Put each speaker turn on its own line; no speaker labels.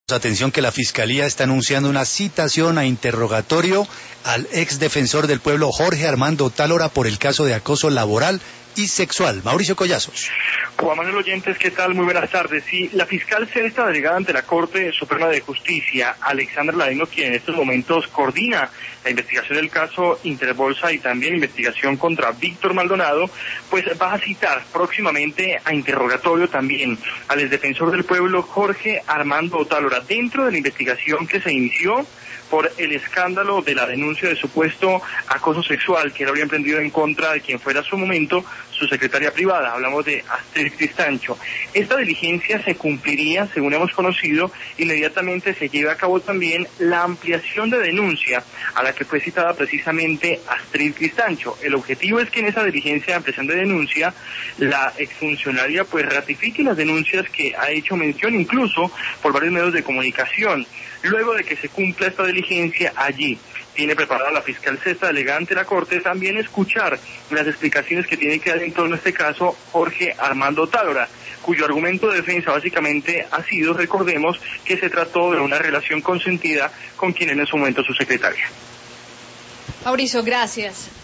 Atención que la Fiscalía está anunciando una citación a interrogatorio al ex defensor del pueblo Jorge Armando Otálora por el caso de acoso laboral y sexual. Mauricio Collazos.
Juan Manuel Oyentes, ¿qué tal? Muy buenas tardes. Sí, la fiscal sexta delegada ante la Corte Suprema de Justicia, Alexandra Ladino, quien en estos momentos coordina la investigación del caso Interbolsa y también investigación contra Víctor Maldonado, pues va a citar próximamente a interrogatorio también al exdefensor del pueblo Jorge Armando Otálora dentro de la investigación que se inició por el escándalo de la denuncia de supuesto acoso sexual que él habría emprendido en contra de quien fuera a su momento su secretaria privada. Hablamos de Astrid Cristancho. Esta diligencia se cumpliría, según hemos conocido, inmediatamente se lleva a cabo también la ampliación de denuncia a la que fue citada precisamente Astrid Cristancho. El objetivo es que en esa diligencia de ampliación de denuncia la exfuncionaria pues ratifique las denuncias que ha hecho mención incluso por varios medios de comunicación. Luego de que se cumpla esta diligencia, allí tiene preparada la fiscal sexta delegada ante la Corte también escuchar las explicaciones que tiene que dar en torno a este caso Jorge Armando Otálora, cuyo argumento de defensa básicamente ha sido, recordemos, que se trató de una relación consentida con quien en ese momento su secretaria.
Mauricio, gracias.